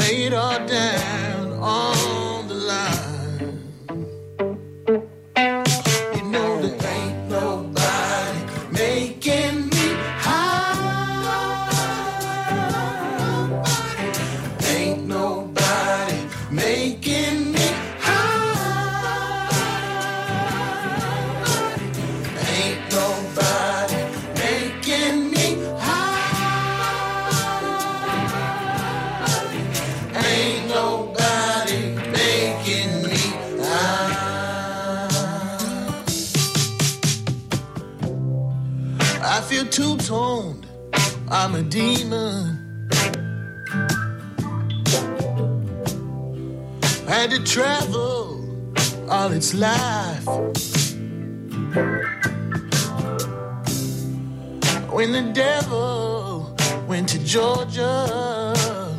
lay it all down on the line. You know there ain't nobody making me high. Ain't nobody making me high. Ain't nobody making me high. Ain't nobody making me high. I feel two-toned, I'm a demon. Had to travel all its life. When the devil went to Georgia,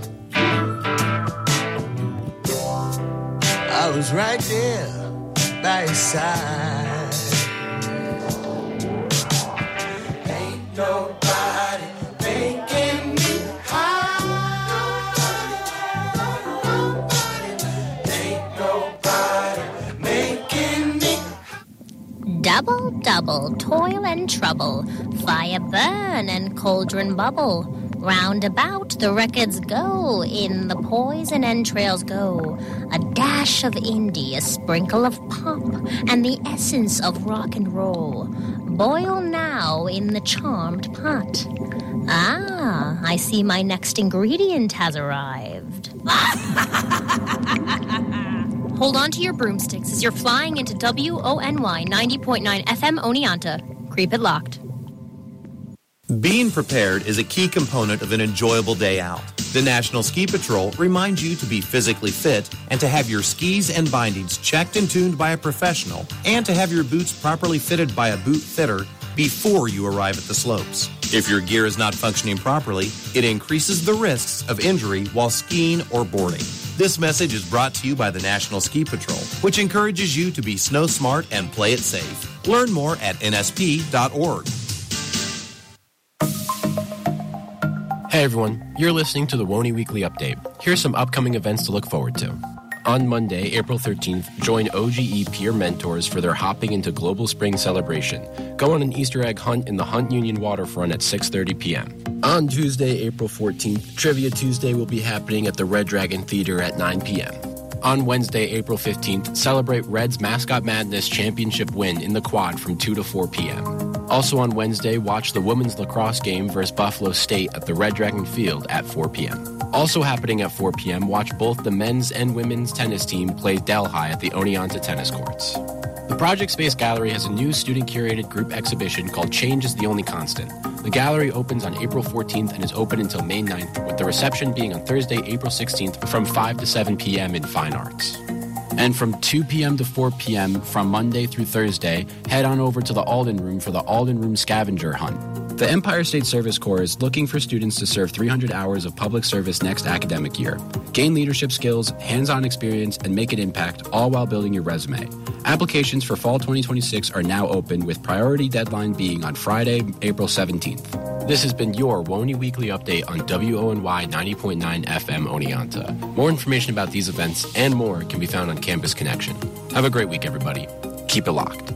I was right there by his side. Ain't nobody making me high. Ain't nobody making me. Double, double, toil and trouble, fire burn and cauldron bubble. Round about the records go, in the poison entrails go. A dash of indie, a sprinkle of pop, and the essence of rock and roll. Boil now in the charmed pot. Ah, I see my next ingredient has arrived. Hold on to your broomsticks as you're flying into WONY 90.9 FM Oneonta. Creep it locked. Being prepared is a key component of an enjoyable day out. The National Ski Patrol reminds you to be physically fit and to have your skis and bindings checked and tuned by a professional and to have your boots properly fitted by a boot fitter before you arrive at the slopes. If your gear is not functioning properly, it increases the risks of injury while skiing or boarding. This message is brought to you by the National Ski Patrol, which encourages you to be snow smart and play it safe. Learn more at nsp.org. Hey everyone, you're listening to the WONY Weekly Update. Here's some upcoming events to look forward to. On Monday, April 13th, join OGE peer mentors for their Hopping into Global Spring celebration. Go on an Easter egg hunt in the Hunt Union waterfront at 6:30 p.m. On Tuesday, April 14th, Trivia Tuesday will be happening at the Red Dragon Theater at 9 p.m. On Wednesday, April 15th, celebrate Reds Mascot Madness championship win in the quad from 2 to 4 p.m. Also on Wednesday, watch the women's lacrosse game versus Buffalo State at the Red Dragon Field at 4 p.m. Also happening at 4 p.m., watch both the men's and women's tennis team play Delhi at the Oneonta tennis courts. The Project Space Gallery has a new student-curated group exhibition called Change is the Only Constant. The gallery opens on April 14th and is open until May 9th, with the reception being on Thursday, April 16th from 5 to 7 p.m. in Fine Arts. And from 2 p.m. to 4 p.m. from Monday through Thursday, head on over to the Alden Room for the Alden Room Scavenger Hunt. The Empire State Service Corps is looking for students to serve 300 hours of public service next academic year. Gain leadership skills, hands-on experience, and make an impact, all while building your resume. Applications for fall 2026 are now open, with priority deadline being on Friday, April 17th. This has been your WONY Weekly Update on WONY 90.9 FM Oneonta. More information about these events and more can be found on Campus Connection. Have a great week, everybody. Keep it locked.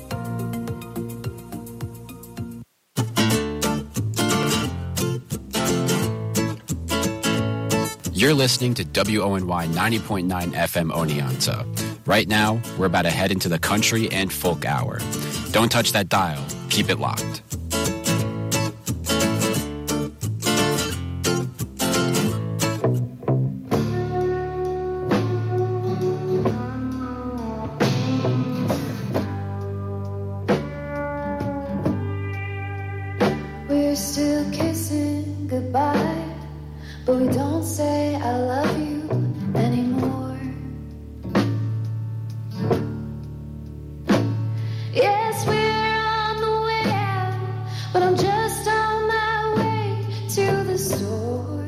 You're listening to WONY 90.9 FM Oneonta. Right now, we're about to head into the country and folk hour. Don't touch that dial. Keep it locked. We're still kissing goodbye, but we don't say I love you anymore. Yes, we're on the way out, but I'm just on my way to the store.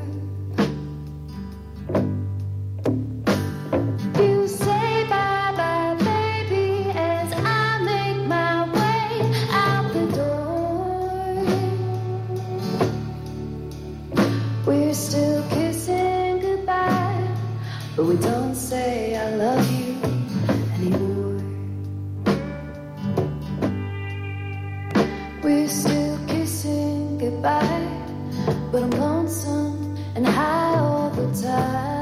You say bye-bye, baby, as I make my way out the door. We're still kissing goodbye. but we don't say I love you anymore. We're still kissing goodbye, but I'm lonesome and high all the time.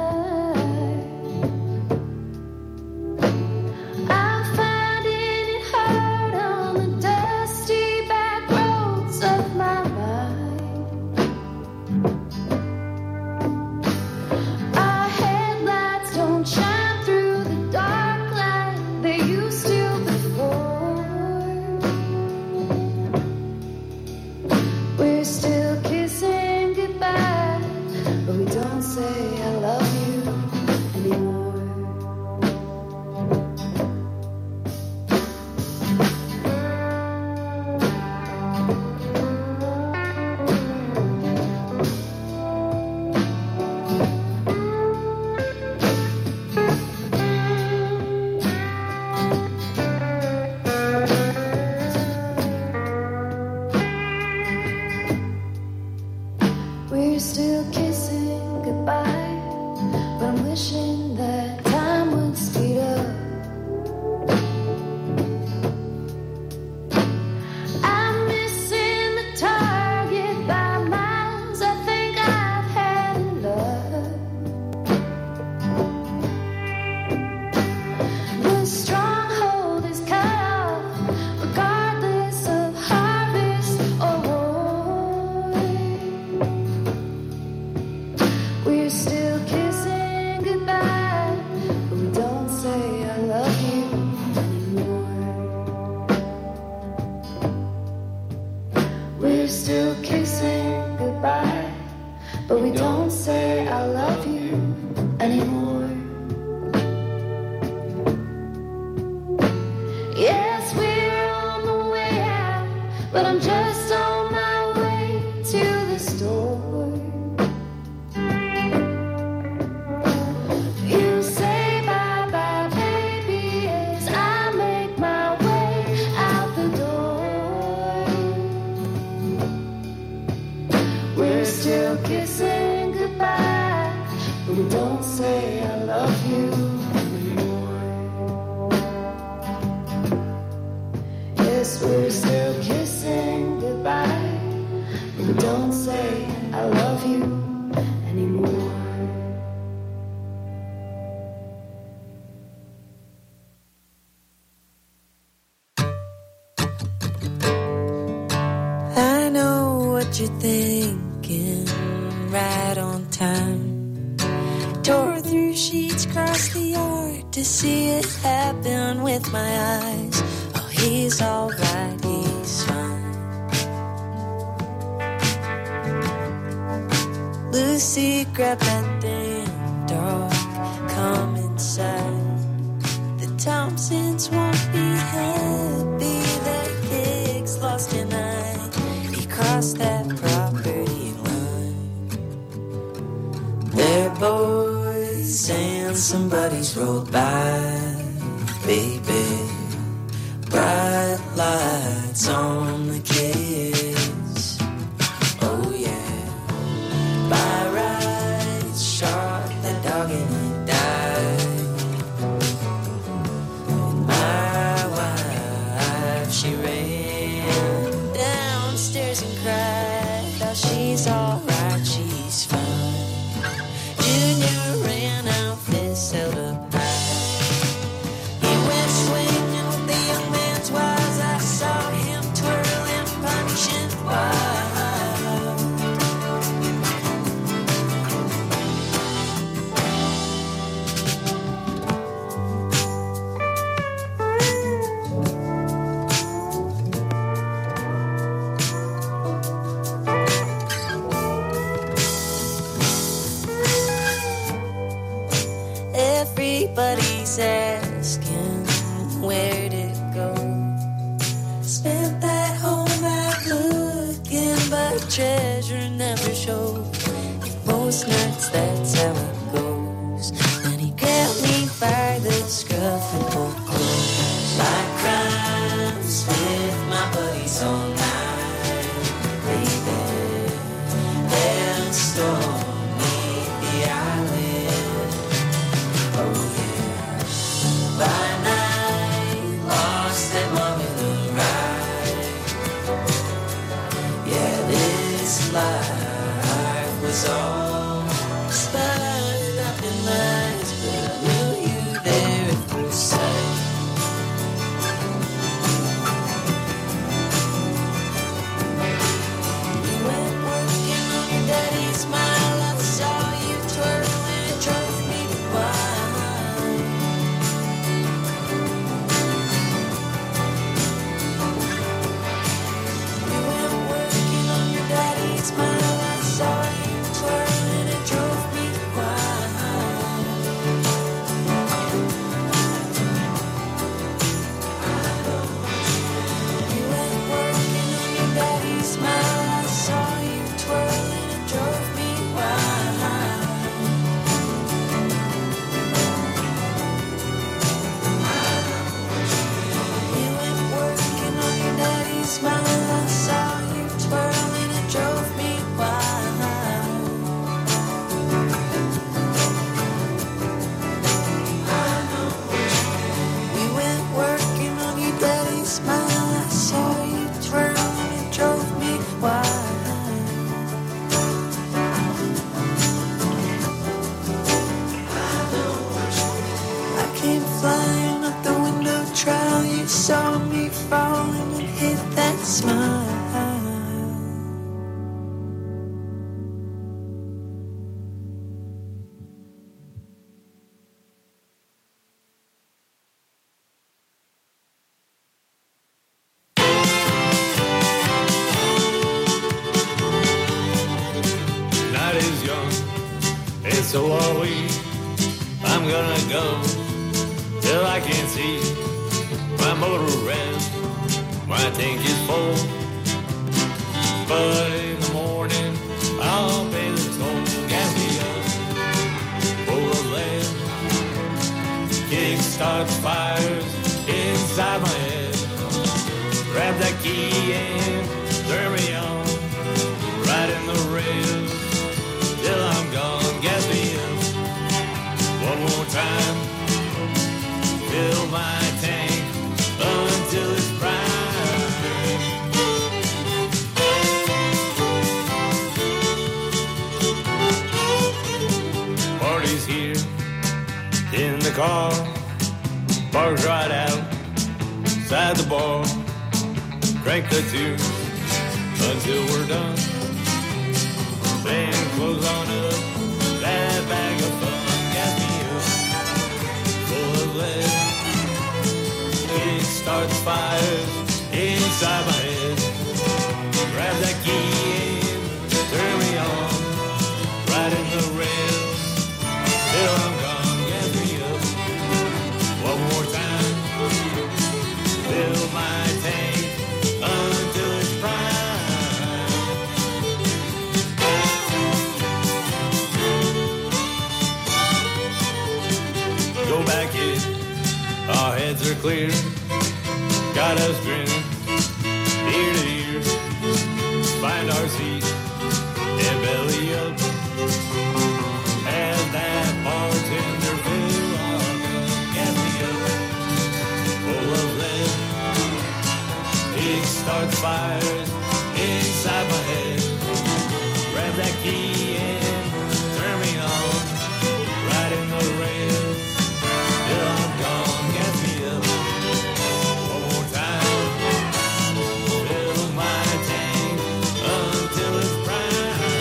I'm finding it hard on the dusty back roads of my mind. Our headlights don't shine through the dark like they used to before. We're still kissing goodbye, but we don't say I love you anymore. We're still kissing goodbye, but I'm wishing that time would speed up. I'm missing the target by miles. I think I've had enough. The stronghold is cut off, regardless of harvest or war. We're still kissing goodbye, but we don't say I love you anymore. We're still kissing goodbye, but we don't say I love you anymore. Yes, we're on the way out, but I'm just on my way to the store. You say bye-bye, baby, as I make my way out the door. We're still kissing goodbye, but we don't say I love you anymore. Yes, we're still kissing goodbye, but we don't say I love you anymore. I know what you're thinking, right on time. Tore through sheets, crossed the yard to see it happen with my eyes. Oh, he's alright, he's fine. Lucy, grab that thing, dog, come inside. The Thompsons won't be happy, their pig's lost tonight. He crossed that property line. They're boys and somebody's rolled by, baby. Bright lights on the kids. Oh yeah. By rights, shot the dog and he died. And my wife, she ran downstairs and cried. Oh, she's alright, she's fine. Junior ran out this held up high. He went swinging with the young man's wives. I saw him twirling, punching wild. Everybody's asking where'd it go. Spent that whole night looking, but treasure never showed. Most nights that's how it goes. Then he grabbed me by the scruff and pulled close. Like crimes with my buddies all night, baby. They'll storm me the island. was all spotlight, nothing lights, but I knew you there at first sight. You went working on your daddy's smile. I saw you twirling, it drove me wild. You went working on your daddy's smile. I saw you twirling, it drove me wild. You went working on your daddy's smile. I saw you twirling, it drove me wild. You went working on your daddy's smile. I saw you twirling, it drove me wild. We went working on your daddy's smile. I saw you twirling, it drove me wild. I came flying up the window trowel. You saw me falling and hit that smile. Night is young, and so are we. I'm gonna go till I can't see. My motor rest, my tank is full. But in the morning, I'll pay the toll. Gas me up, full of lead. Kickstart fires inside my head. Grab that key and turn me on. Right in the rails till I'm gone. Gas me up one more time. Fill my tank until it's prime. Party's here in the car. Parked right outside the bar. Crank the tune until we're done. Then close on up that bag of fun. Gas me up, full of lead. Kickstart fires inside my head. Grab that key and turn me on. Right in the rails till I'm gone. Gas me up one more time. Fill my tank until it's prime. Go back in, our heads are clear. Got us grinning, ear to ear. Find our seat and belly up. And that bartender fill our cup. Gas me up, full of lead. Kickstart fires inside my head. Grab that key and turn me on. Right in the rails till I'm gone. Gas me up one more time. Fill my tank until it's prime.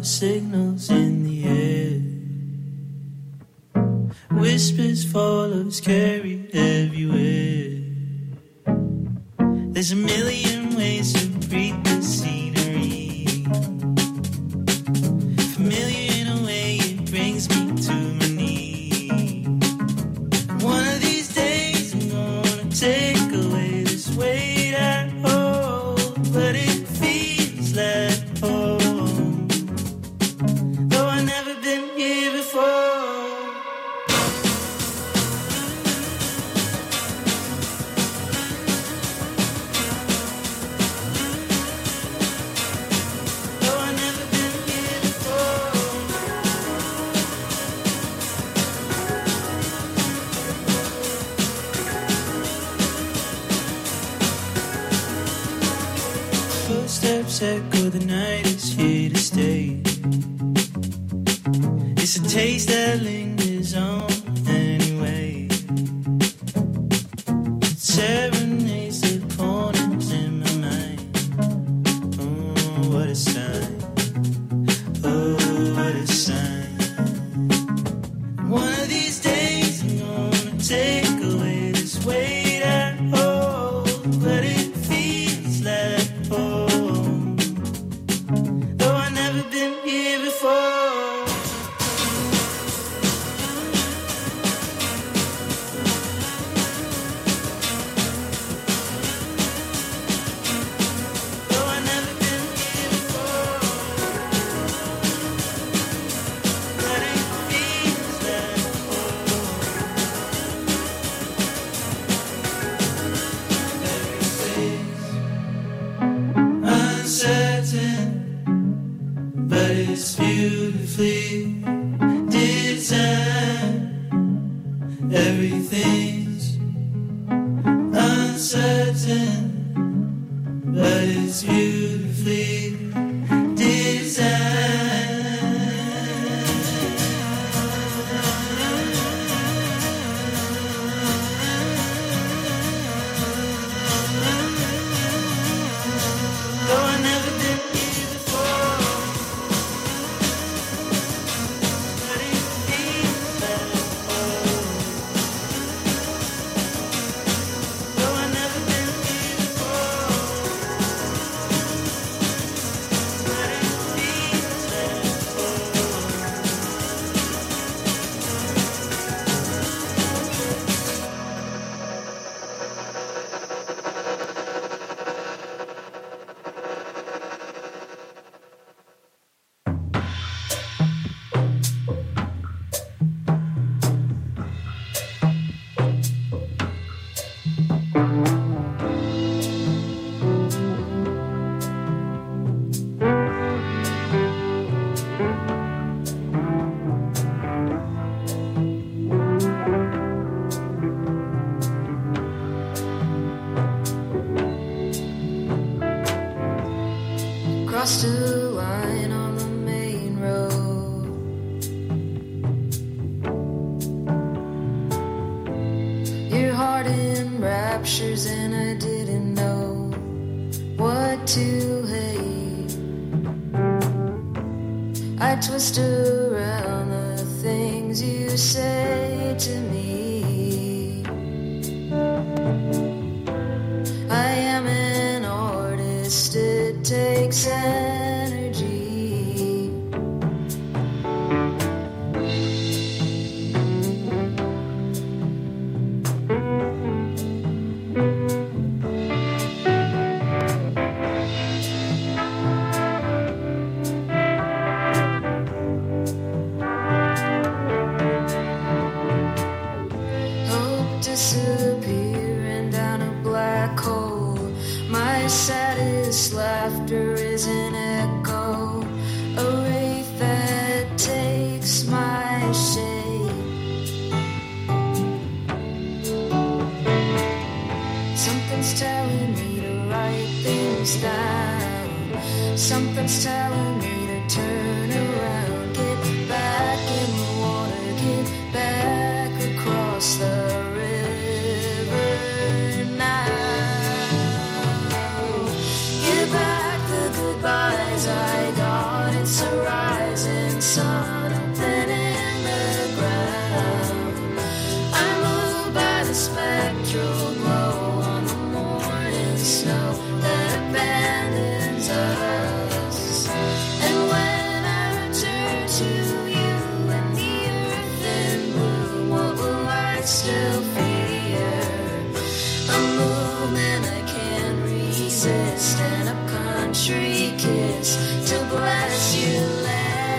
signals in the air. Whispers follows carried everywhere. There's a million ways to breathe the scenery. Familiar in a way, it brings me to my knees. One of these days I'm gonna take away this weight I hold, but it feels like home, though I've never been here before. Footsteps echo, the night is here to stay. It's a taste that lingers on anyway. It serenades the corners in my mind. Oh, what a sign. Oh, what a sign. One of these days I'm gonna take away this weight I hold, but it feels like home, though I've never been here before. Though I've never been here before, but it feels like home. Uncertain, but it's beautifully designed. Everything's uncertain, but it's beautifully designed. Though I've never been here before, but it feels like home. Though I've never been here before, but it feels like crossed a line on the main road. Your heart in raptures and I didn't know what to hate. I twist around the things you say to me. I am an artist, it takes energy. sod open in the ground. I'm moved by the spectral glow on the morning snow that abandons us. And when I return to you and the earth in bloom, what will I still fear? A movement I can't resist and a country kiss to bless you, land.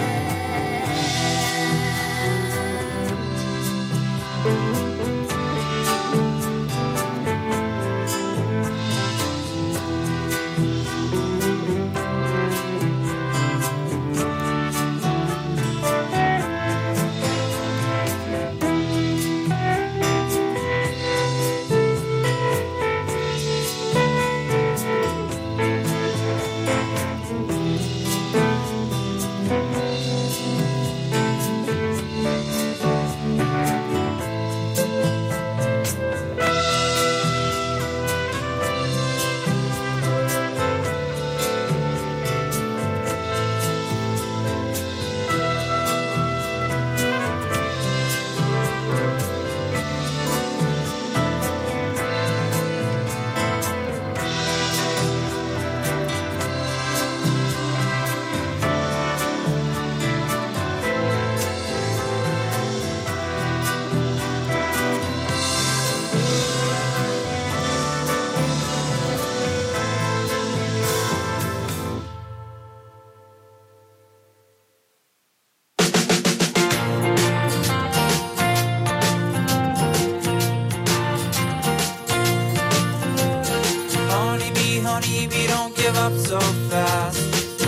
Honeybee, don't give up so fast.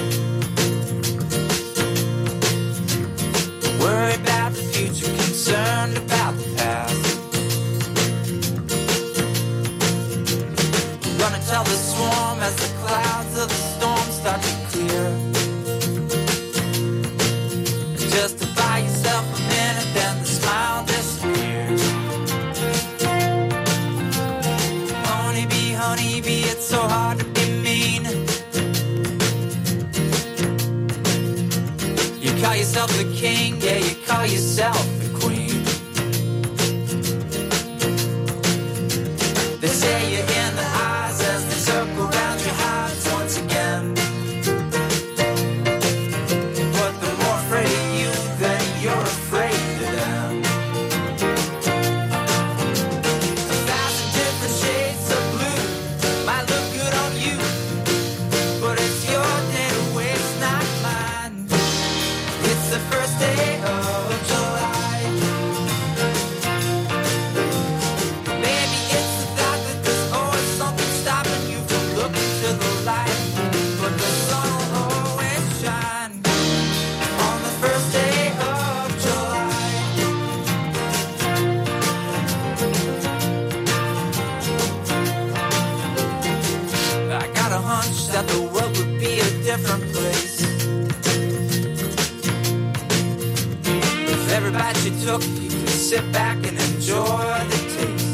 Worry about the future, concerned about the past. Gonna tell the swarm as the clouds of the storm start to clear. Just to buy yourself a minute, then the smile disappears. Honeybee, honeybee, it's so hard to be mean. You call yourself the king, yeah, you call yourself the queen. They say you're in the eyes as they circle around your hives once again. But they're more afraid of you than you're afraid of them. 1,000 different shades of blue might look good on you, but it's your day to waste, not mine. It's the first day of July. Maybe it's the thought that there's always something stopping you from looking to the light, but the sun will always shine on the first day of July. I got a hunch that the world would be a different place if every bite you took, you could sit back and enjoy the taste.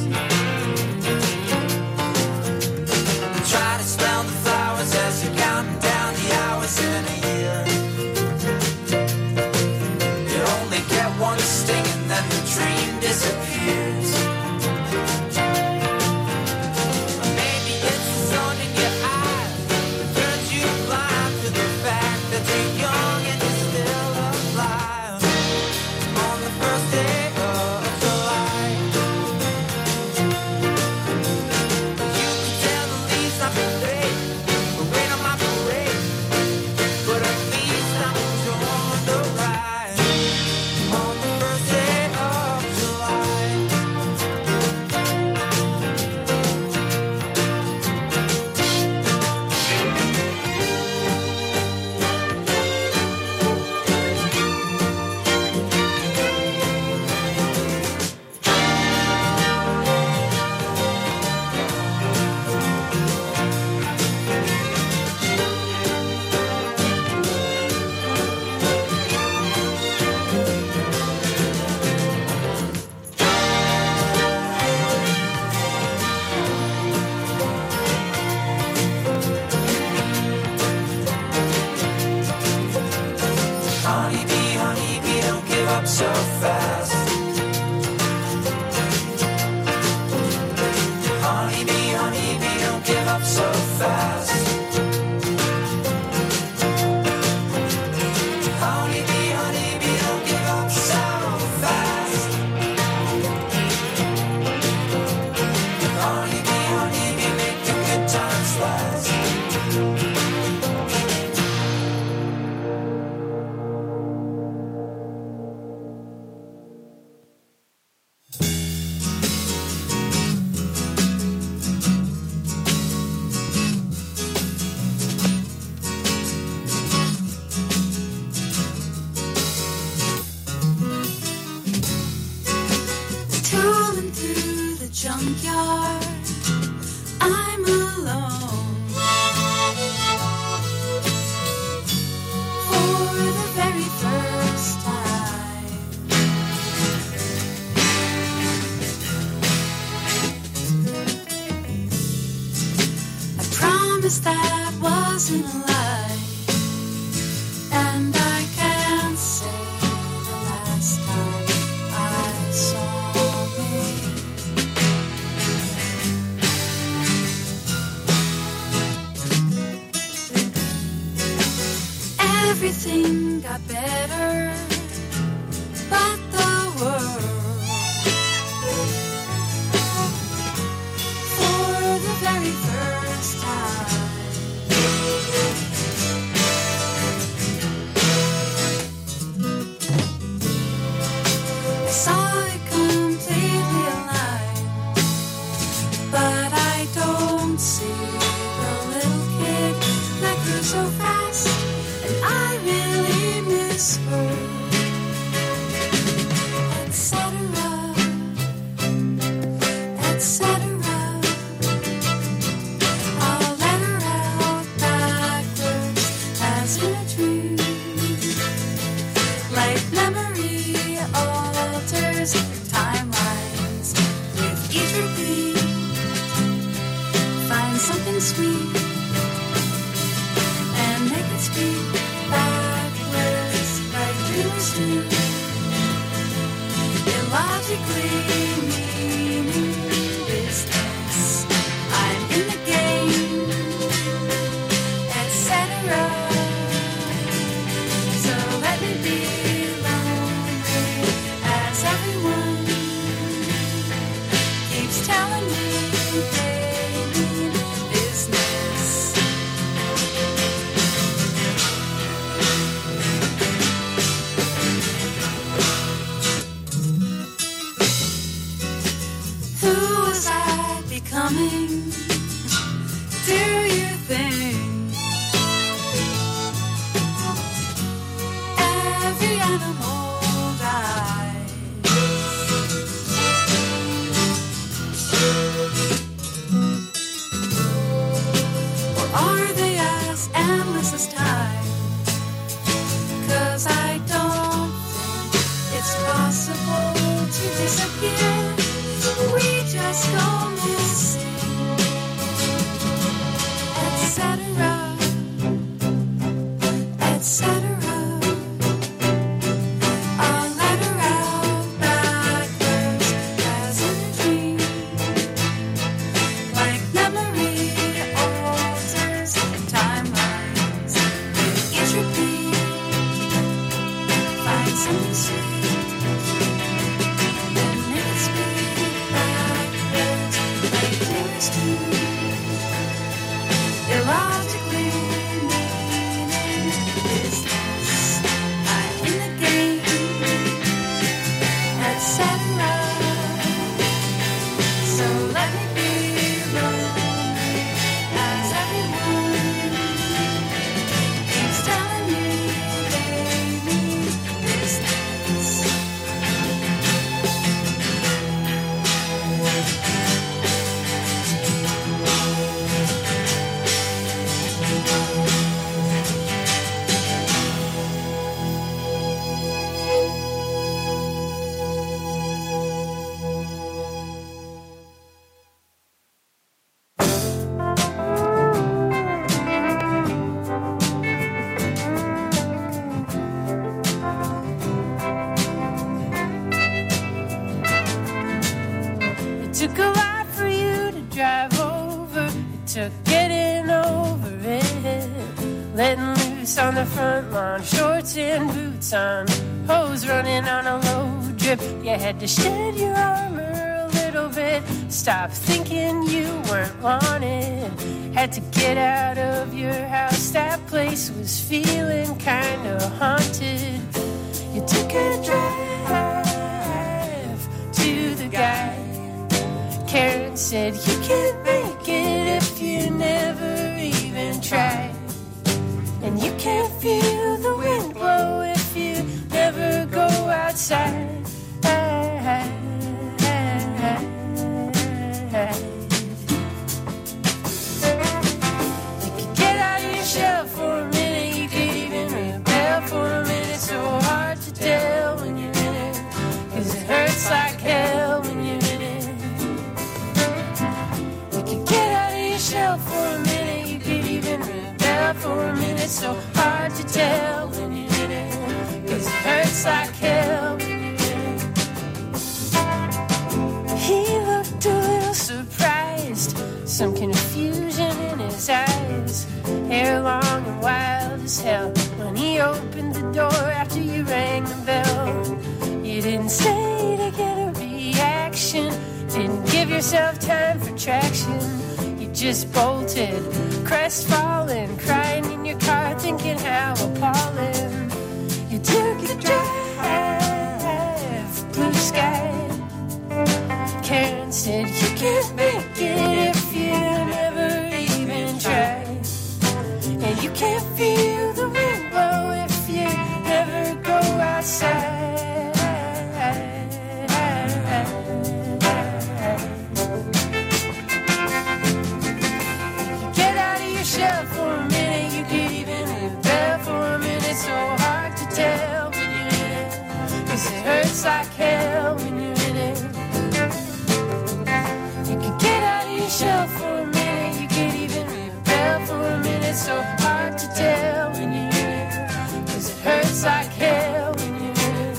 Try to smell the flowers as you're counting down the hours in a year. You only get one sting and then the dream disappears. Maybe it's the sun in your eyes that turns you blind to the fact that you're young and you're still alive on the first day of July. You can tell the leaves not to fade, the rain on my parade, but at least I'm enjoying the ride on the first day of July. Honeybee, up so fast. Honeybee, don't give up so fast. Honeybee, don't give up so fast. Honeybee, make the good times last. Tooling through the junkyard, I'm alone. For the very first time, I promised that wasn't a lie, and I can't say the last time I saw me. Everything got better, but the world, for the very first time, I saw it completely aligned, but I don't see the little kid that grew so fast, and I really miss her, etc., etc. I'll let her out backwards as in a dream, like memory alters timelines with each repeat. Find something sweet and make it speak backwards like dreamers do, illogically meaning business. I'm in the game, etc. So let me be lonely as everyone keeps telling me they mean business. Who was I becoming? Do you think every animal dies? Or are they as endless as time? 'Cause I don't think it's possible to disappear. We just go missing, etc., etc. I'll let her out backwards as in a dream, like memory alters timelines with each repeat. Find something sweet and make it speak backwards like dreamers do, illogically meaning business. I'm in the game, etc. So let me be lonely as everyone keeps telling me they mean business. took a lot for you to drive over. It took getting over it. Letting loose on the front lawn, shorts and boots on, hose running on a low drip. You had to shed your armor a little bit. Stop thinking you weren't wanted. Had to get out of your house. That place was feeling kinda haunted. You took a drive to the guy. Karen said you can't make it if you never even try. And you can't feel the wind blow if you never go outside. You could get out of your shell for a minute. You could even rebel for a minute. So hard to tell when you're in it, 'cause it hurts like hell when you're in it. You could get out of your shell for a minute. You could even rebel for a minute. So hard to tell when you're in it, 'cause it hurts like hell when you're in it. He looked a little surprised, some confusion in his eyes. Hair long and wild as hell. When he opened the door after you rang the bell, you didn't stay to get a reaction, didn't give yourself time for traction. You just bolted, crestfallen, crying in your car, thinking how appalling. You took the drive, blue sky. Karen said you can't make it if you never even try. And you can't feel the wind blow if you never go outside. Get out of your shell for a minute. You could even rebel for a minute. So hard to tell when you're in it, 'cause it hurts like hell when you're in it. You could get out of your shell for a minute. You could even rebel for a minute. So hard to tell when you're in it, 'cause it hurts like hell when you're in it.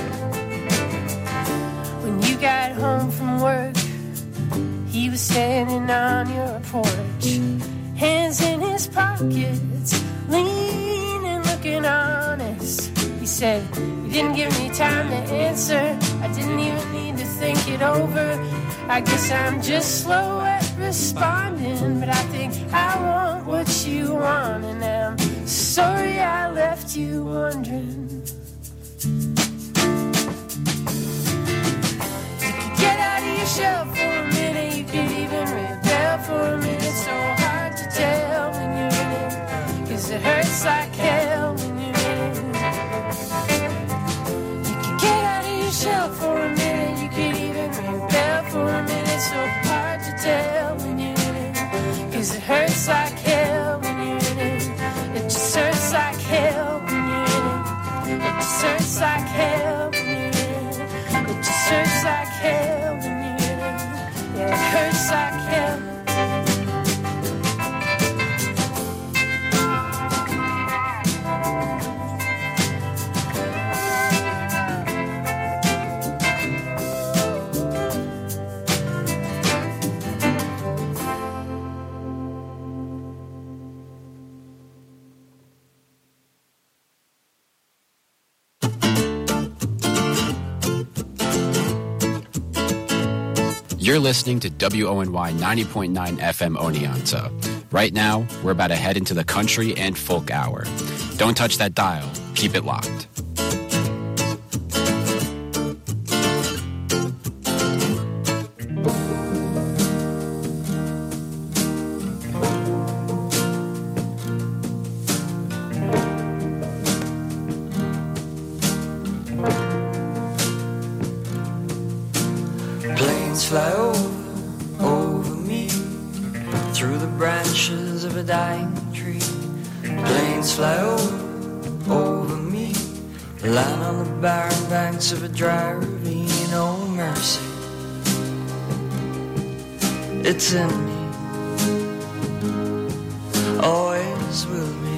When you got home from work, he was standing on your porch, hands in his pockets, leaning, looking honest. He said, you didn't give me time to answer. I didn't even need to think it over. I guess I'm just slow at responding, but I think I want what you want, and I'm sorry I left you wondering. You could get out of your shell for a minute. You could even rebel for a minute. So hard to tell when you're in it, 'cause it hurts like hell when you're in it. You could get out of your shell for a minute. You could even rebel for a minute. So hard to tell when you're in it, 'cause it hurts like hell when you're in it. It just hurts like hell when you're in it. It just hurts like hell when you're in it. It just hurts like hell when you're in it. Yeah, it hurts like hell. You're listening to WONY 90.9 FM Oneonta. Right now, we're about to head into the country and folk hour. Don't touch that dial. Keep it locked. Fly over me, through the branches of a dying tree. Planes fly over me, lying on the barren banks of a dry ravine. Oh mercy, it's in me, always will be,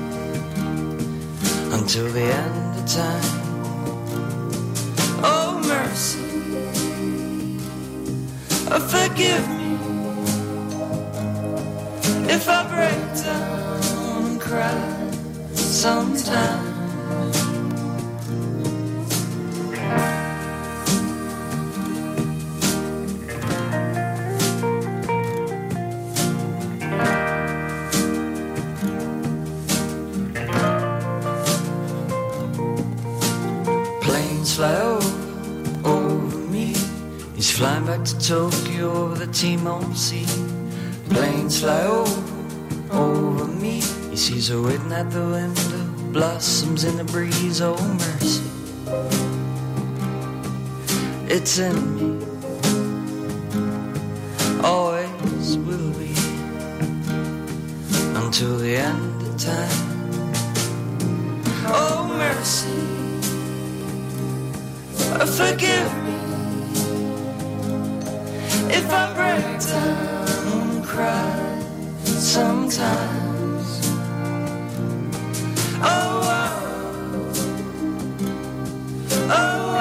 until the end of time. Oh mercy, Forgive me if I break down and cry sometimes. Planes fly over me. He's flying back to Tokyo over the Timon Sea. Planes fly over me. He sees her waiting at the window, blossoms in the breeze. Oh mercy, it's in me, always will be, until the end of time. Oh mercy, forgive me if I break down and cry sometimes. Oh, oh, oh,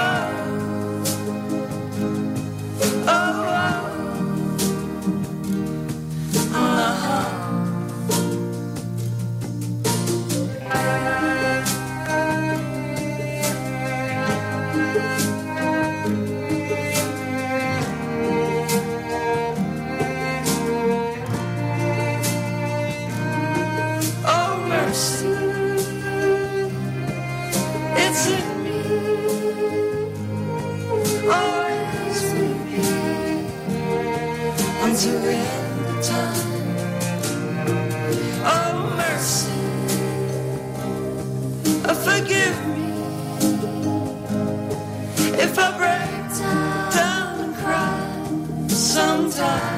oh, oh, until the end of time. Oh mercy, forgive me if I break down and cry sometimes.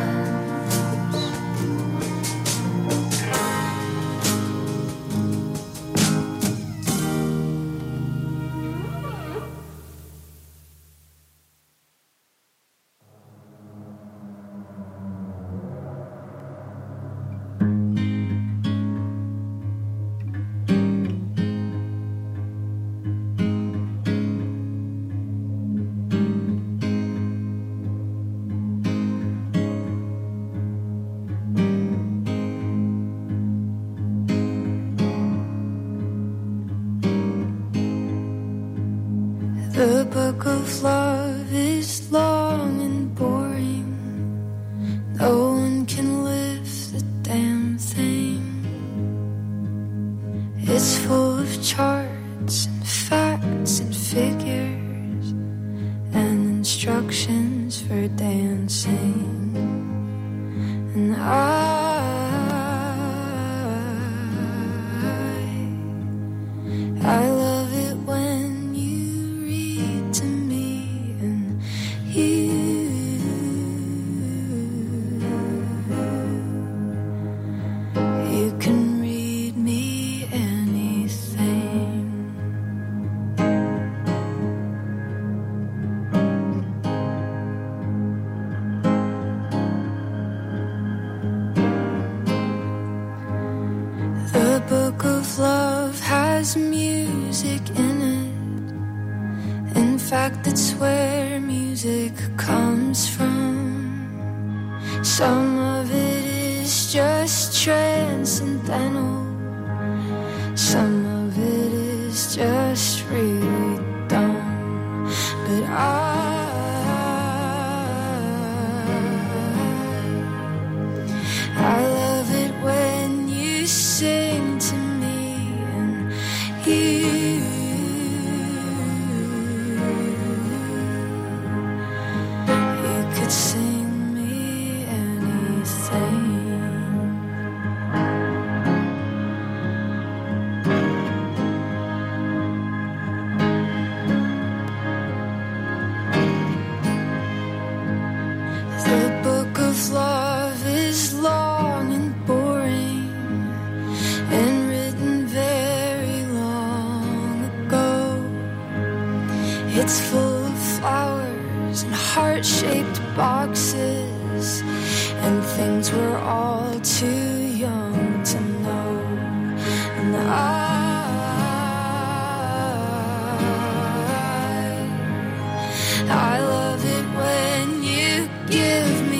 The book of love is long and boring. No one can lift the damn thing. It's full of charts and facts and figures and instructions for dancing. And I love it when you read to me, and you can read me anything. The book of love has music in it. In fact, it's where music comes from. Some of it is just transcendental. Some of it is just really dumb. But I love it when you sing to me, and you could sing me anything. The book of love is long and boring and written very long ago. It's full of flowers and heart-shaped boxes and things we're all too young to know. And I love it when you give me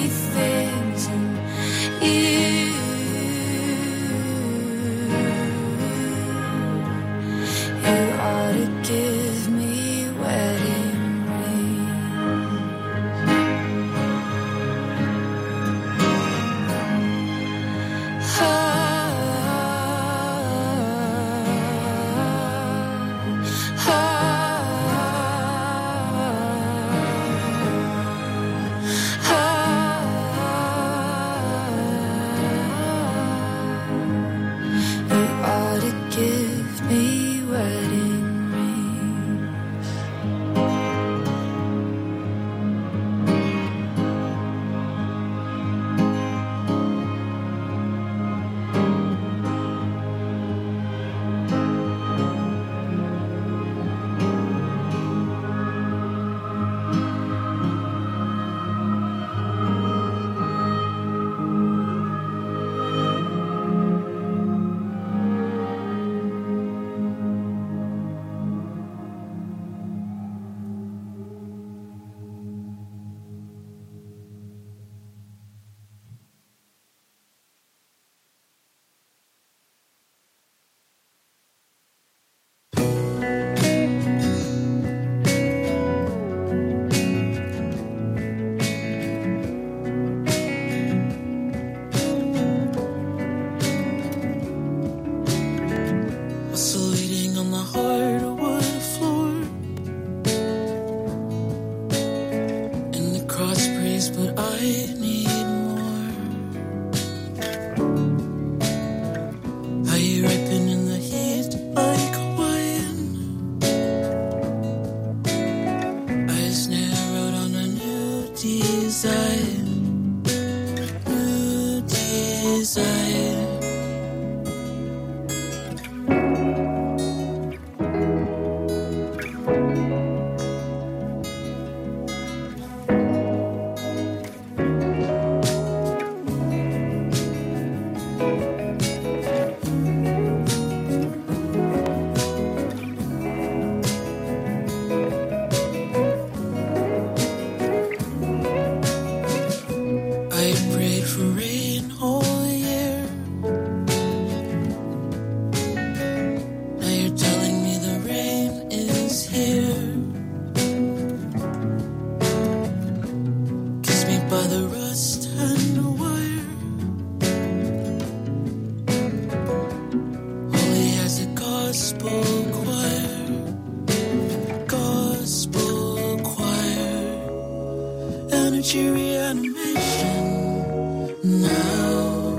energy reanimation now.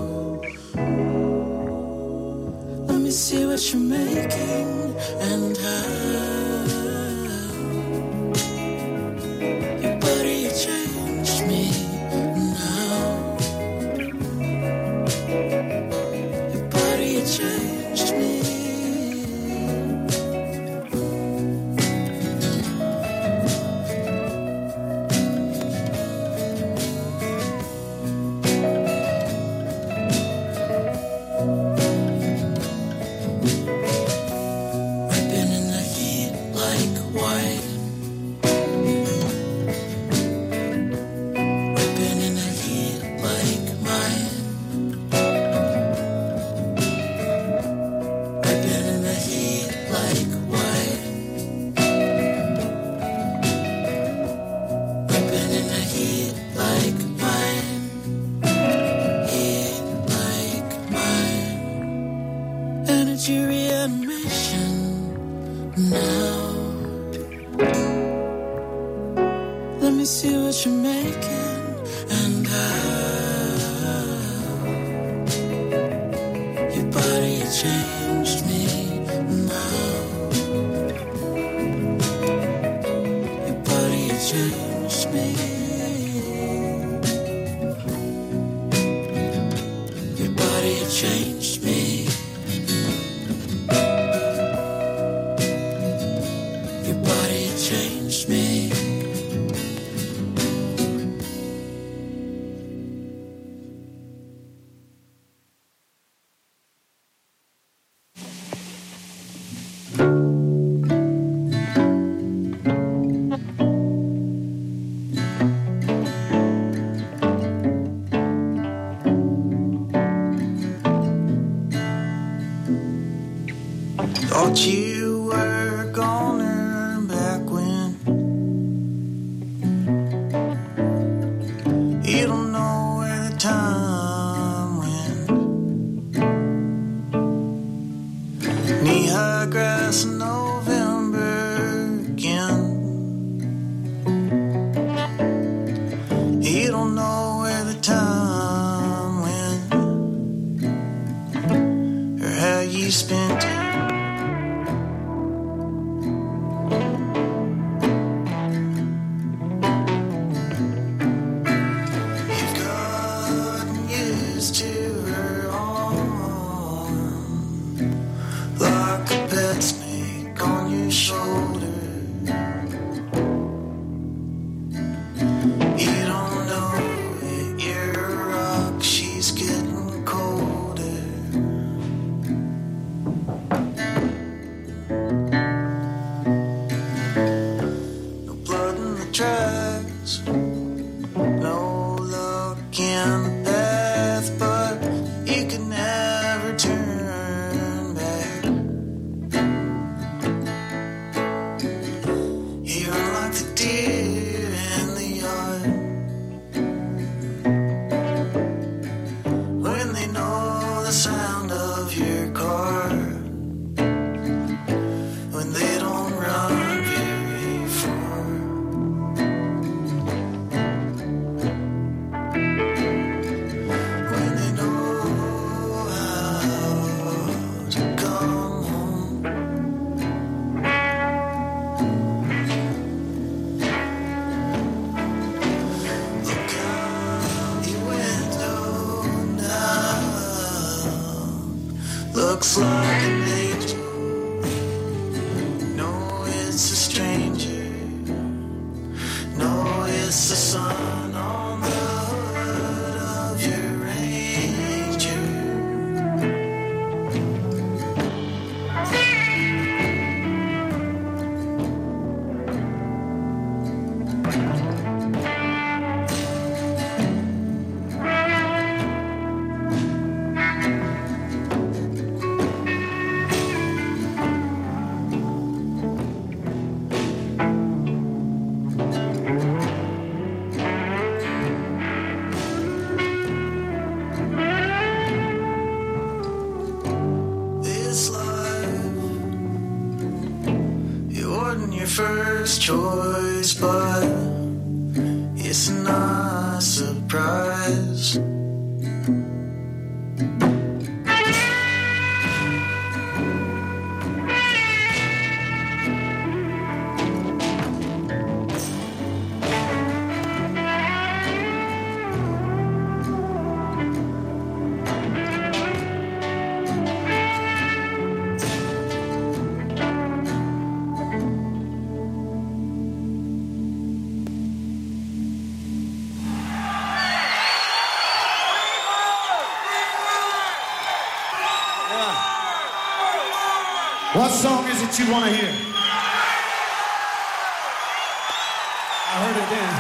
Let me see what you're making and how. Your body changed me now. Your body changed me. Energy reanimation now. Let me see what you're making and how. Your body changed me now. Your body changed me. Your body changed me. Your body changed me. Thought you were a goner back when. You don't know where the time went. Knee-high grass in November again. You don't know where the time went or how you spent it. Looks like an angel. No, it's a stranger. No, it's the sun on the hood of your Ranger. First choice, but It's not a surprise. What song is it you want to hear? I heard it then.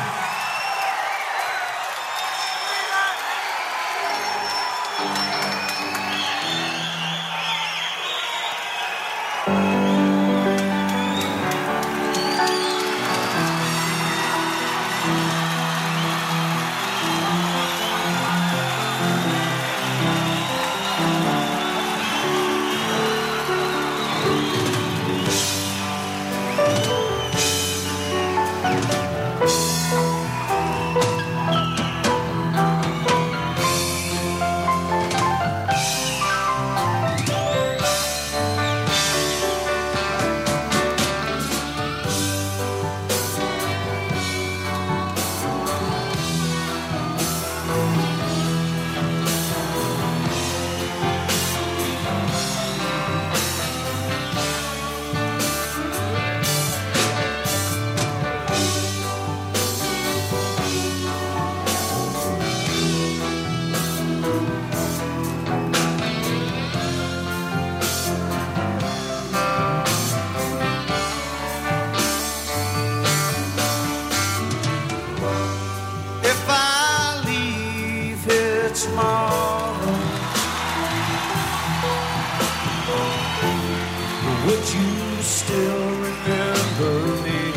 Would you still remember me?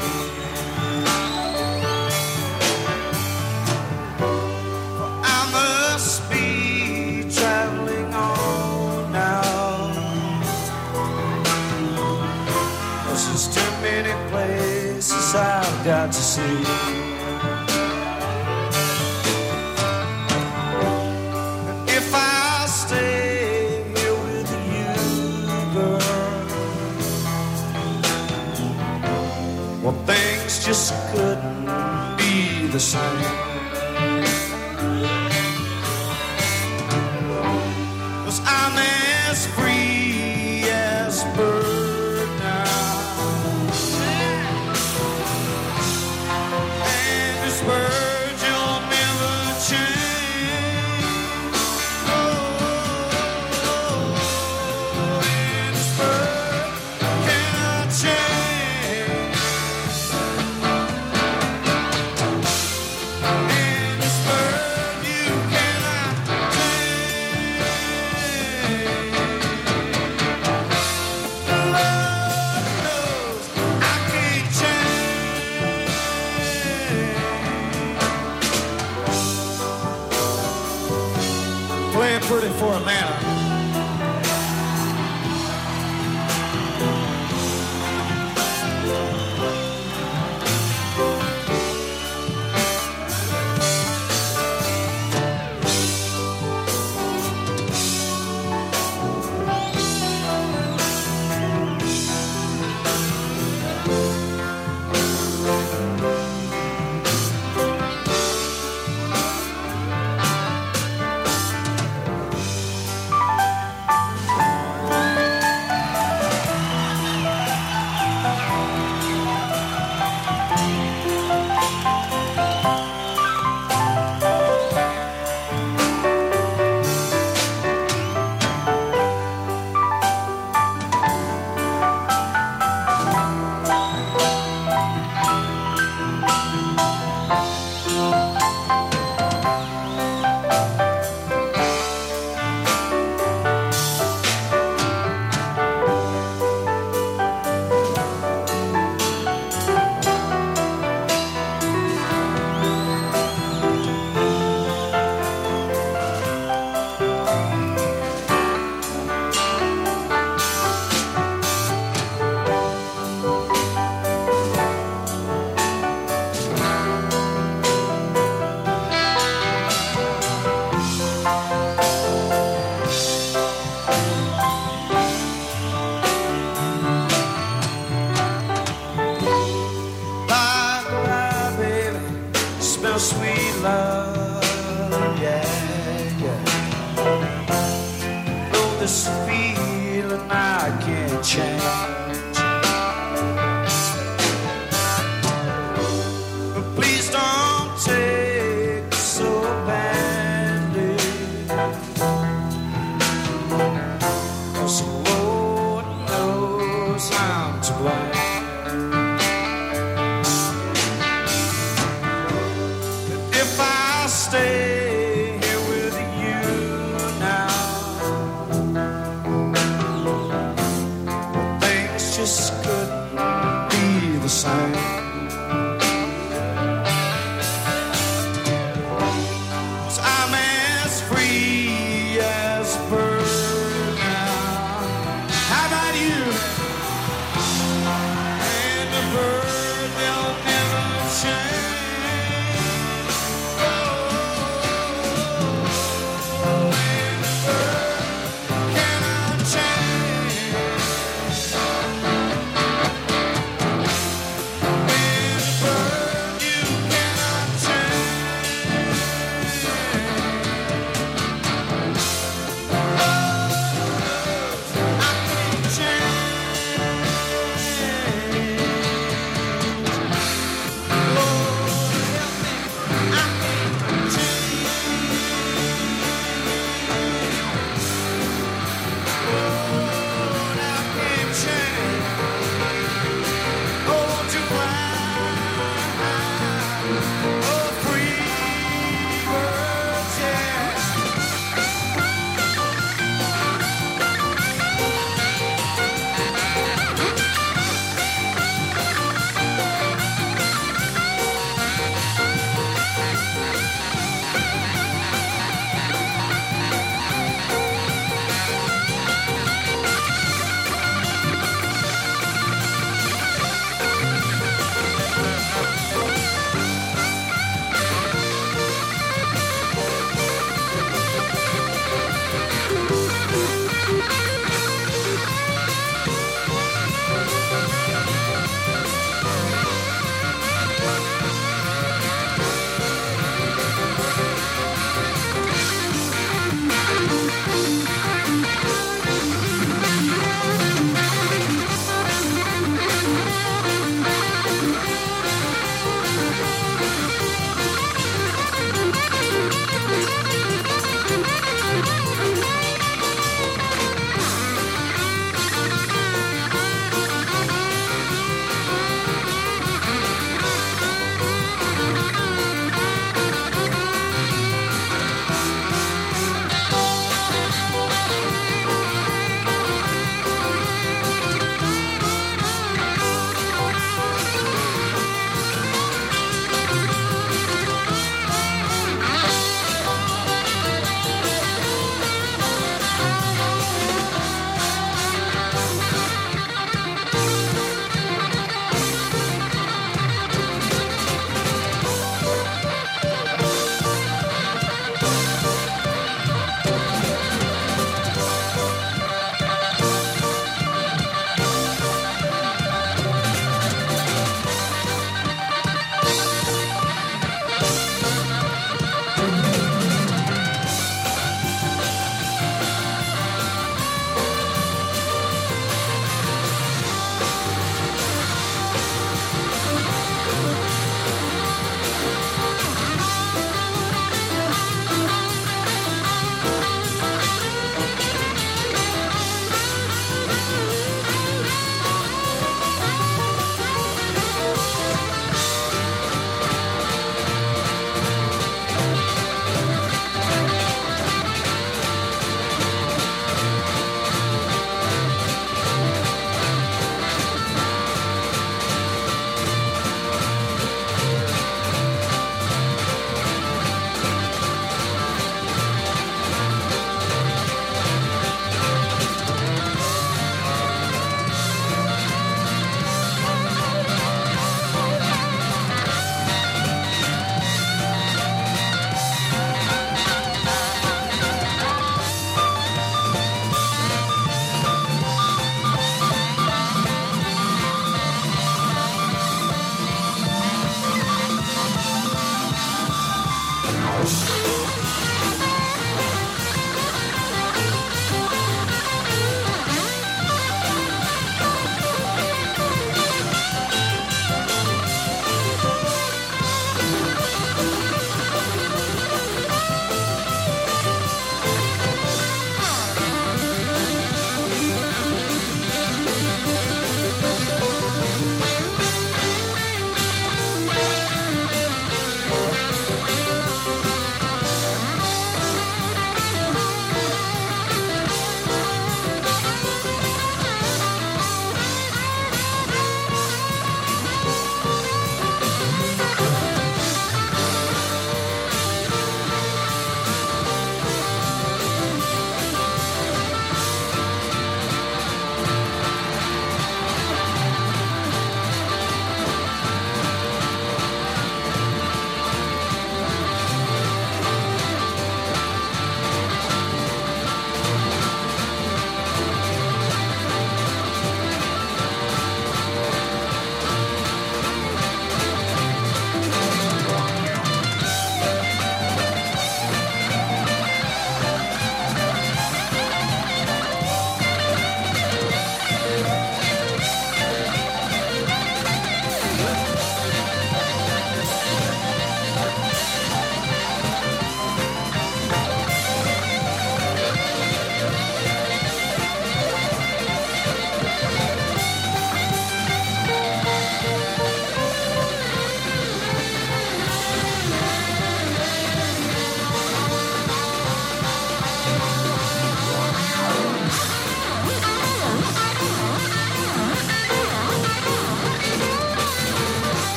I must be traveling on now. There's too many places I've got to see. If I stay here with you, girl, well, things just couldn't be the same. 'Cause I'm as free as a bird now, and this bird you'll never change. Oh, and this bird cannot change. And this bird you cannot change. Lord knows I can't change. Playing pretty for a man. sweet love, yeah, yeah. Though this feeling I can't change, but please don't take it so badly, 'cause the Lord knows I'm to blame. Stay here with you now, things just couldn't be the same.